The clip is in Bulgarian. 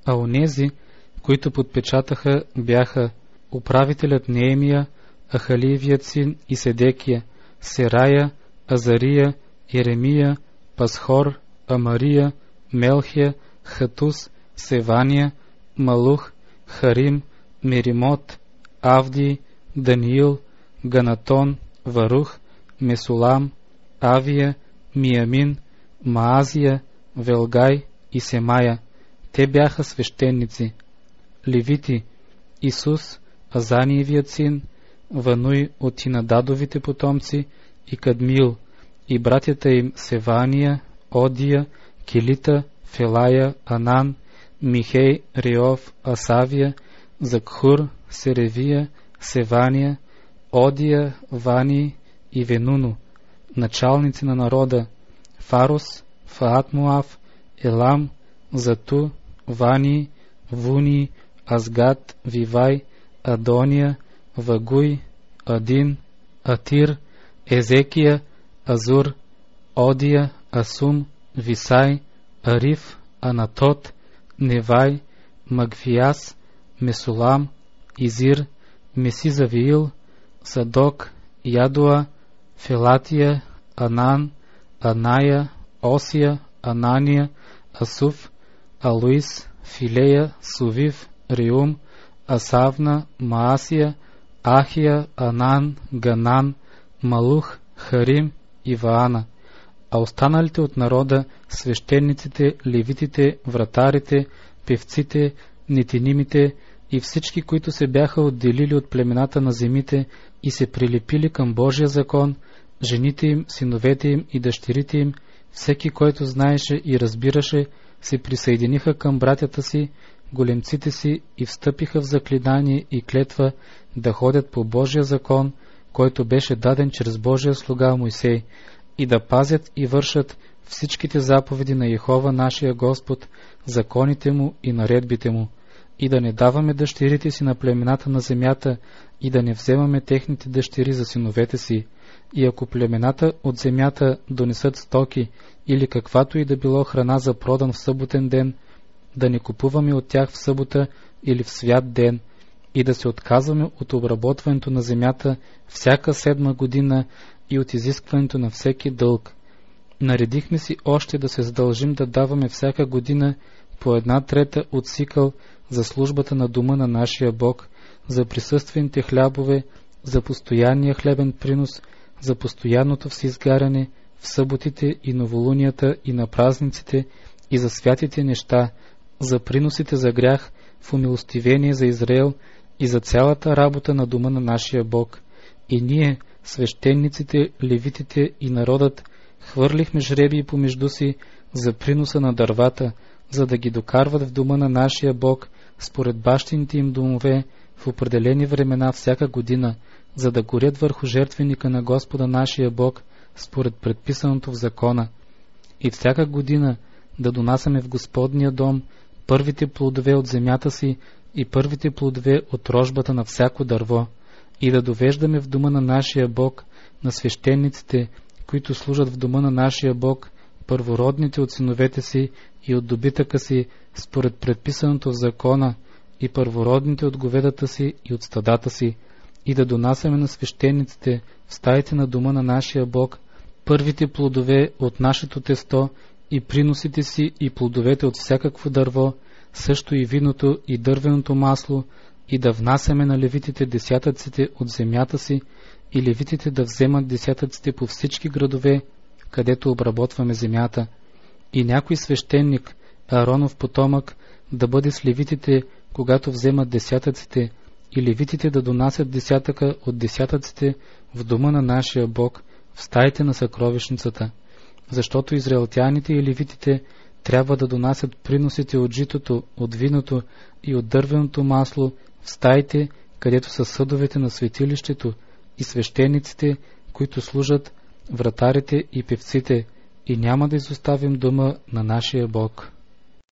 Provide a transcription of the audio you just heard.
А онези, които подпечатаха, бяха управителят Неемия, Ахалиевият син и Седекия, Серая, Азария, Еремия, Пасхор, Амария, Мелхия, Хатус, Севания, Малух, Харим, Меримот, Авдий, Даниил, Ганатон, Варух, Месулам, Авия, Миамин, Маазия, Велгай и Семая. Те бяха свещеници. Левити: Исус, Азаниевият син, Вануй от Тинададовите потомци и Кадмил, и братята им Севания, Одия, Келита, Фелая, Анан, Михей, Реов, Асавия, Закхур, Серевия, Севания, Одия, Вани и Венуно, началници на народа: Фарос, Фаат Моав, Елам, Зату, Вани, Вуни, Азгад, Вивай, Адония, Вагуй, Адин, Атир, Езекия, Азур, Одия, Асум, Висай, Ариф, Анатот, Невай, Магфияс, Месулам, Изир, Месизавиил, Садок, Ядуа, Фелатия, Анан, Аная, Осия, Анания, Асуф, Алуис, Филея, Сувив, Реум, Асавна, Маасия, Ахия, Анан, Ганан, Малух, Харим и Ваана. А останалите от народа, свещениците, левитите, вратарите, певците, нетинимите и всички, които се бяха отделили от племената на земите и се прилепили към Божия закон, жените им, синовете им и дъщерите им, всеки, който знаеше и разбираше, се присъединиха към братята си, големците си, и встъпиха в заклинание и клетва да ходят по Божия закон, който беше даден чрез Божия слуга Мойсей, и да пазят и вършат всичките заповеди на Йехова нашия Господ, законите му и наредбите му, и да не даваме дъщерите си на племената на земята, и да не вземаме техните дъщери за синовете си. И ако племената от земята донесат стоки или каквато и да било храна за продан в съботен ден, да не купуваме от тях в събота или в свят ден, и да се отказваме от обработването на земята всяка 7 година и от изискването на всеки дълг. Наредихме си още да се задължим да даваме всяка година по 1/3 от сикъл за службата на дома на нашия Бог, за присъствените хлябове, за постоянния хлебен принос, за постоянното всеизгаряне, в съботите и новолунията и на празниците, и за святите неща, за приносите за грях, в умилостивение за Израел и за цялата работа на дома на нашия Бог. И ние, свещениците, левитите и народът, хвърлихме жребии помежду си за приноса на дървата, за да ги докарват в дома на нашия Бог според бащините им домове в определени времена всяка година, за да горят върху жертвеника на Господа нашия Бог според предписаното в закона. И всяка година да донасяме в Господния дом първите плодове от земята си и първите плодове от рожбата на всяко дърво, и да довеждаме в дома на нашия Бог, на свещениците, които служат в дома на нашия Бог, първородните от синовете си и от добитъка си според предписаното в закона, и първородните от говедата си и от стадата си, и да донасяме на свещениците в стаите на дома на нашия Бог първите плодове от нашето тесто и приносите си и плодовете от всякакво дърво, също и виното и дървеното масло, и да внасяме на левитите десятъците от земята си, и левитите да вземат десятъците по всички градове, където обработваме земята. И някой свещеник, Ааронов потомък, да бъде с левитите, когато вземат десятъците, и левитите да донасят десятъка от десятъците в дома на нашия Бог, в стаите на съкровищницата. Защото израелтяните и левитите трябва да донасят приносите от житото, от виното и от дървеното масло в стаите, където са съдовете на светилището, и свещениците, които служат, вратарите и певците, и няма да изоставим дома на нашия Бог.